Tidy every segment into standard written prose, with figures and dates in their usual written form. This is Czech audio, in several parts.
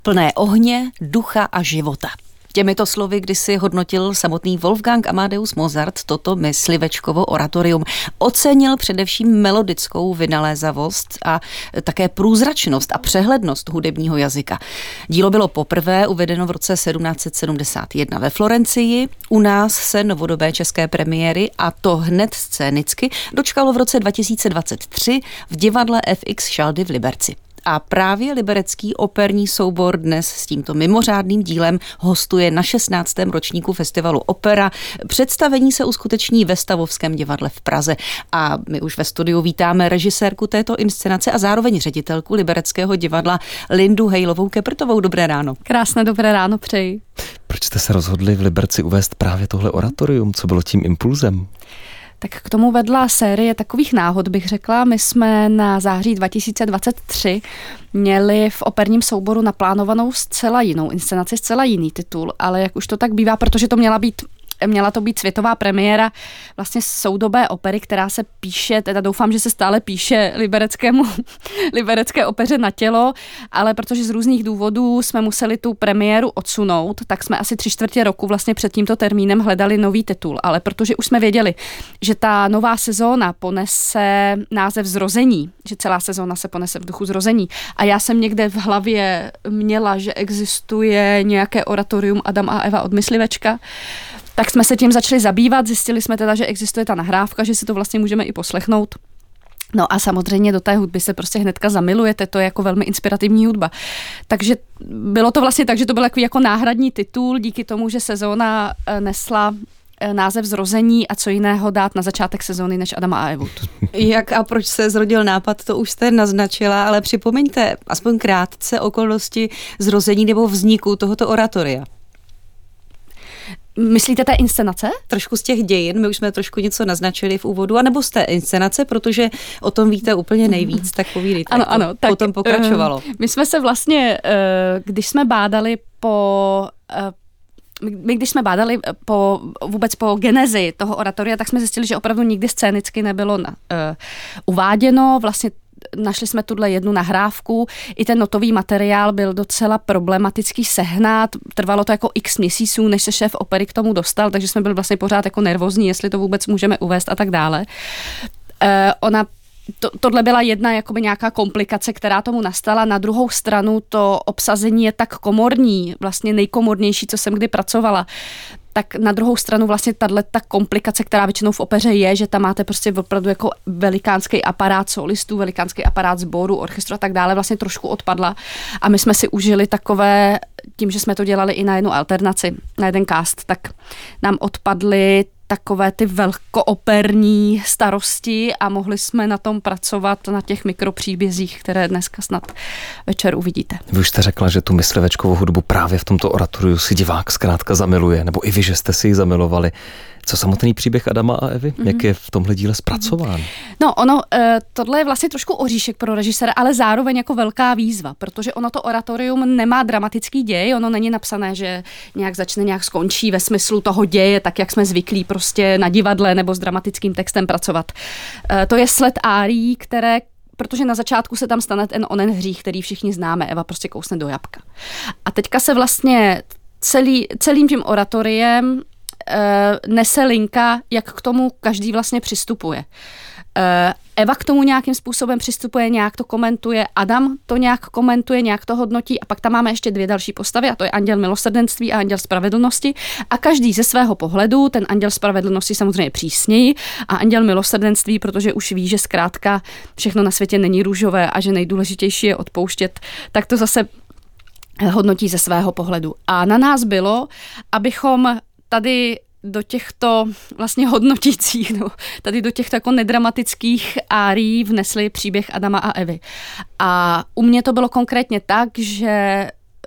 plné ohně, ducha a života. Těmito slovy kdysi hodnotil samotný Wolfgang Amadeus Mozart toto Myslivečkovo oratorium. Ocenil především melodickou vynalézavost a také průzračnost a přehlednost hudebního jazyka. Dílo bylo poprvé uvedeno v roce 1771 ve Florencii. U nás se novodobé české premiéry, a to hned scénicky, dočkalo v roce 2023 v divadle FX Šaldy v Liberci. A právě liberecký operní soubor dnes s tímto mimořádným dílem hostuje na 16. ročníku festivalu Opera. Představení se uskuteční ve Stavovském divadle v Praze. A my už ve studiu vítáme režisérku této inscenace a zároveň ředitelku Libereckého divadla Lindu Hejlovou-Keprtovou. Dobré ráno. Krásné dobré ráno přeji. Proč jste se rozhodli v Liberci uvést právě tohle oratorium? Co bylo tím impulzem? Tak k tomu vedla série takových náhod, bych řekla. My jsme na září 2023 měli v operním souboru naplánovanou zcela jinou inscenaci, zcela jiný titul, ale jak už to tak bývá, protože to měla to být světová premiéra vlastně soudobé opery, která se píše, teda doufám, že se stále píše liberecké opeře na tělo, ale protože z různých důvodů jsme museli tu premiéru odsunout, tak jsme asi 3/4 roku vlastně před tímto termínem hledali nový titul, ale protože už jsme věděli, že ta nová sezóna ponese název Zrození, že celá sezóna se ponese v duchu Zrození a já jsem někde v hlavě měla, že existuje nějaké oratorium Adam a Eva od Myslivečka, tak jsme se tím začali zabývat, zjistili jsme teda, že existuje ta nahrávka, že si to vlastně můžeme i poslechnout. No a samozřejmě do té hudby se prostě hnedka zamilujete, to je jako velmi inspirativní hudba. Takže bylo to vlastně tak, že to byl jako náhradní titul, díky tomu, že sezóna nesla název Zrození a co jiného dát na začátek sezóny než Adama a Evu. Jak a proč se zrodil nápad, to už jste naznačila, ale připomeňte aspoň krátce okolnosti zrození nebo vzniku tohoto oratoria. Myslíte té inscenace? Trošku z těch dějin, my už jsme trošku něco naznačili v úvodu, anebo z té inscenace, protože o tom víte úplně nejvíc, tak povídejte. Ano, tak potom pokračovalo. My jsme se vlastně, když jsme bádali vůbec po genezi toho oratoria, tak jsme zjistili, že opravdu nikdy scénicky nebylo uváděno. Vlastně našli jsme tuhle jednu nahrávku, i ten notový materiál byl docela problematický sehnat, trvalo to jako x měsíců, než se šéf opery k tomu dostal, takže jsme byli vlastně pořád jako nervózní, jestli to vůbec můžeme uvést a tak dále. Tohle byla jedna jakoby nějaká komplikace, která tomu nastala. Na druhou stranu to obsazení je tak komorní, vlastně nejkomornější, co jsem kdy pracovala. Tak na druhou stranu vlastně ta komplikace, která většinou v opeře je, že tam máte prostě opravdu jako velikánský aparát solistů, velikánský aparát sboru, orchestru a tak dále, vlastně trošku odpadla. A my jsme si užili takové, tím, že jsme to dělali i na jednu alternaci, na jeden cast, tak nám odpadly takové ty velkooperní starosti a mohli jsme na tom pracovat na těch mikropříbězích, které dneska snad večer uvidíte. Vy už jste řekla, že tu Myslivečkovou hudbu právě v tomto oratoriu si divák zkrátka zamiluje, nebo i vy, že jste si ji zamilovali. Co samotný příběh Adama a Evy? Jak je v tomhle díle zpracován? No, tohle je vlastně trošku oříšek pro režiséra, ale zároveň jako velká výzva, protože ono to oratorium nemá dramatický děj, ono není napsané, že nějak začne, nějak skončí ve smyslu toho děje, tak jak jsme zvyklí prostě na divadle nebo s dramatickým textem pracovat. To je sled árií, protože na začátku se tam stane ten onen hřích, který všichni známe, Eva prostě kousne do jabka. A teďka se vlastně celým tím oratoriem nese linka, jak k tomu každý vlastně přistupuje. Eva k tomu nějakým způsobem přistupuje, nějak to komentuje, Adam to nějak komentuje, nějak to hodnotí a pak tam máme ještě 2 další postavy a to je anděl milosrdenství a anděl spravedlnosti a každý ze svého pohledu, ten anděl spravedlnosti samozřejmě přísněji a anděl milosrdenství, protože už ví, že zkrátka všechno na světě není růžové a že nejdůležitější je odpouštět, tak to zase hodnotí ze svého pohledu. A na nás bylo, abychom tady do těchto vlastně hodnotících, tady do těchto jako nedramatických árií vnesli příběh Adama a Evy. A u mě to bylo konkrétně tak, že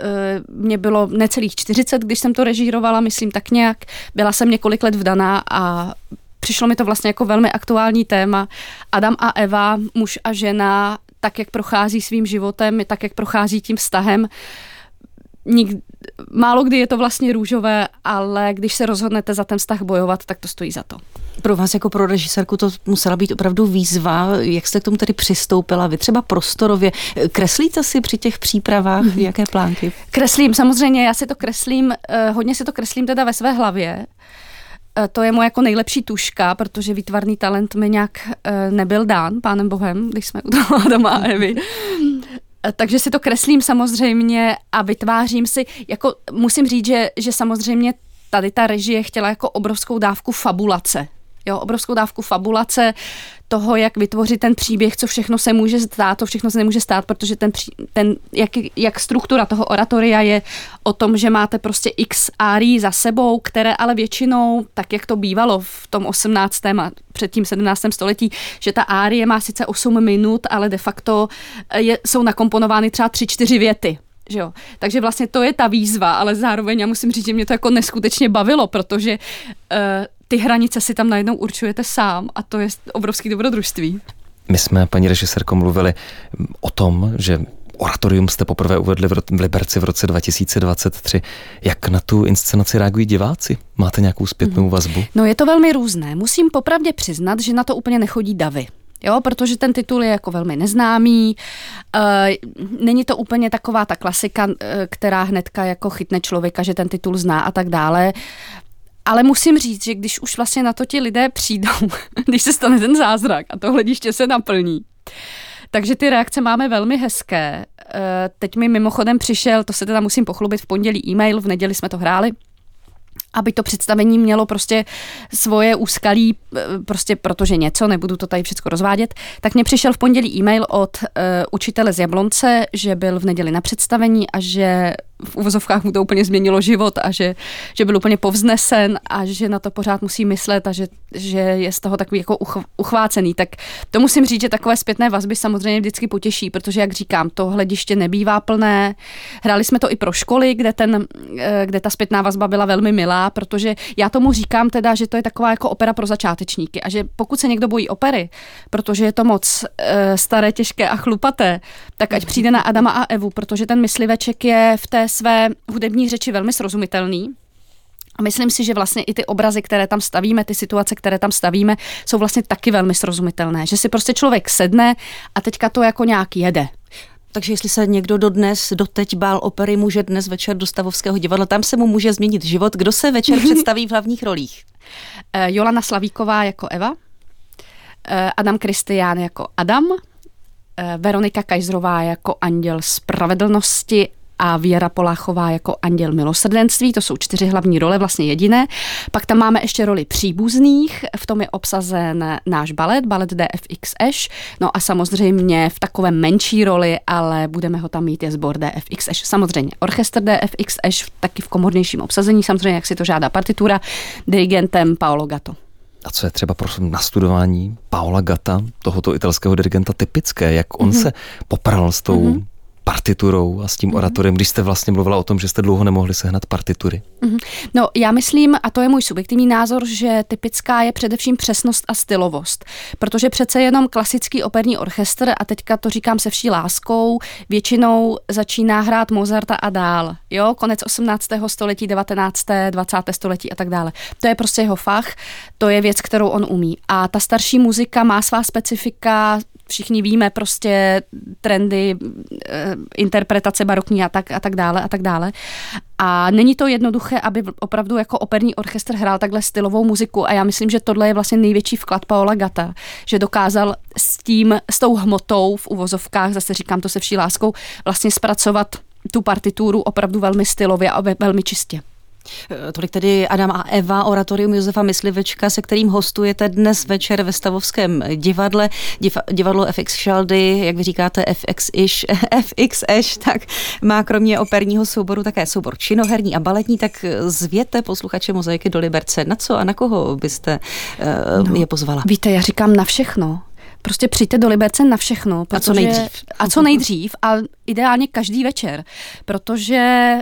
mě bylo necelých 40, když jsem to režírovala, myslím tak nějak. Byla jsem několik let vdaná a přišlo mi to vlastně jako velmi aktuální téma. Adam a Eva, muž a žena, tak jak prochází svým životem, tak jak prochází tím vztahem. málo kdy je to vlastně růžové, ale když se rozhodnete za ten vztah bojovat, tak to stojí za to. Pro vás jako pro režisérku to musela být opravdu výzva. Jak jste k tomu tedy přistoupila? Vy třeba prostorově. Kreslíte si při těch přípravách jaké plánky? Kreslím, samozřejmě, já si to kreslím, hodně si to kreslím teda ve své hlavě. To je moje jako nejlepší tuška, protože výtvarný talent mi nějak nebyl dán Pánem Bohem, když jsme u toho Adama a Evy. Takže si to kreslím samozřejmě a vytvářím si, jako musím říct, že samozřejmě tady ta režie chtěla jako obrovskou dávku fabulace. Jo, obrovskou dávku fabulace toho, jak vytvořit ten příběh, co všechno se může stát, to všechno se nemůže stát, protože jak struktura toho oratoria je o tom, že máte prostě x árií za sebou, které ale většinou, tak jak to bývalo v tom 18. a předtím 17. století, že ta árie má sice 8 minut, ale de facto jsou nakomponovány třeba 3-4 věty. Že jo? Takže vlastně to je ta výzva, ale zároveň já musím říct, že mě to jako neskutečně bavilo, protože ty hranice si tam najednou určujete sám a to je obrovský dobrodružství. My jsme, paní režisérko, mluvili o tom, že oratorium jste poprvé uvedli v Liberci v roce 2023. Jak na tu inscenaci reagují diváci? Máte nějakou zpětnou vazbu? No je to velmi různé. Musím popravdě přiznat, že na to úplně nechodí davy. Jo, protože ten titul je jako velmi neznámý, není to úplně taková ta klasika, která hnedka jako chytne člověka, že ten titul zná a tak dále. Ale musím říct, že když už vlastně na to ti lidé přijdou, když se stane ten zázrak a to hlediště se naplní, takže ty reakce máme velmi hezké. Teď mi mimochodem přišel, to se teda musím pochlubit, v pondělí e-mail, v neděli jsme to hráli, aby to představení mělo prostě svoje úskalí, prostě protože něco, nebudu to tady všechno rozvádět, tak mě přišel v pondělí e-mail od učitele z Jablonce, že byl v neděli na představení a že v uvozovkách mu to úplně změnilo život a že byl úplně povznesen a že na to pořád musí myslet a že je z toho takový jako uchvácený. Tak to musím říct, že takové zpětné vazby samozřejmě vždycky potěší, protože jak říkám, to hlediště nebývá plné. Hráli jsme to i pro školy, kde ta zpětná vazba byla velmi milá, protože já tomu říkám teda, že to je taková jako opera pro začátečníky a že pokud se někdo bojí opery, protože je to moc staré, těžké a chlupaté, tak ať přijde na Adama a Evu, protože ten mysliveček je v té své hudební řeči velmi srozumitelný. A myslím si, že vlastně i ty obrazy, které tam stavíme, ty situace, které tam stavíme, jsou vlastně taky velmi srozumitelné. Že si prostě člověk sedne a teďka to jako nějak jede. Takže jestli se někdo doteď bál opery, může dnes večer do Stavovského divadla, tam se mu může změnit život. Kdo se večer představí v hlavních rolích? Jolana Slavíková jako Eva, Adam Kristián jako Adam, Veronika Kajzrová jako anděl spravedlnosti a Věra Poláchová jako anděl milosrdenství. To jsou 4 hlavní role, vlastně jediné. Pak tam máme ještě roli příbuzných, v tom je obsazen náš balet DFX Eš, no a samozřejmě v takové menší roli, ale budeme ho tam mít, je sbor DFX Eš. Samozřejmě orchestr DFX Eš, taky v komornějším obsazení, samozřejmě, jak si to žádá partitura, dirigentem Paolo Gatto. A co je třeba pro nastudování Paola Gatta, tohoto italského dirigenta, typické? Jak on se popral s tou partiturou a s tím oratorem, když jste vlastně mluvila o tom, že jste dlouho nemohli sehnat partitury? No, já myslím, a to je můj subjektivní názor, že typická je především přesnost a stylovost, protože přece jenom klasický operní orchestr, a teďka to říkám se vší láskou, většinou začíná hrát Mozarta a dál, jo, konec 18. století, 19., 20. století a tak dále. To je prostě jeho fach, to je věc, kterou on umí. A ta starší muzika má svá specifika, všichni víme prostě trendy, interpretace barokní a tak dále. A není to jednoduché, aby opravdu jako operní orchestr hrál takhle stylovou muziku a já myslím, že tohle je vlastně největší vklad Paola Gatta, že dokázal s tou hmotou v uvozovkách, zase říkám to se vší láskou, vlastně zpracovat tu partituru opravdu velmi stylově a velmi čistě. Tolik tedy Adam a Eva, oratorium Josefa Myslivečka, se kterým hostujete dnes večer ve Stavovském divadle. Divadlo FX Šaldy, jak vy říkáte, FX Eš, tak má kromě operního souboru také soubor činoherní a baletní, tak zvěte posluchače Mozaiky do Liberce. Na co a na koho byste je pozvala? Víte, já říkám na všechno. Prostě přijďte do Liberce na všechno. A co nejdřív. A co nejdřív a ideálně každý večer, protože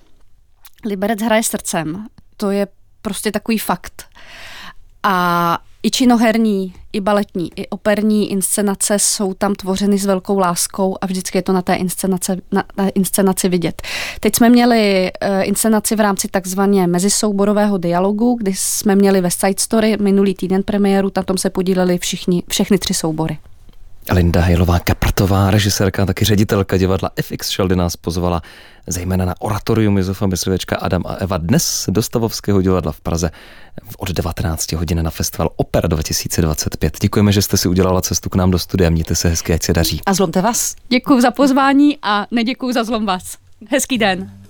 Liberec hraje srdcem. To je prostě takový fakt. A I činoherní, i baletní, i operní inscenace jsou tam tvořeny s velkou láskou a vždycky je to na té inscenaci vidět. Teď jsme měli inscenaci v rámci takzvaně mezisouborového dialogu, kdy jsme měli West Side Story minulý týden premiéru, na tom se podíleli všechny 3 soubory. Linda Hejlová-Kaprtová, režisérka, taky ředitelka divadla FX Šaldy nás pozvala zejména na oratorium Josefa Myslivečka Adam a Eva dnes do Stavovského divadla v Praze od 19 hodin na festival Opera 2025. Děkujeme, že jste si udělala cestu k nám do studia. Mějte se hezky, ať se daří. A zlomte vás. Děkuju za pozvání a neděkuju za zlom vás. Hezký den.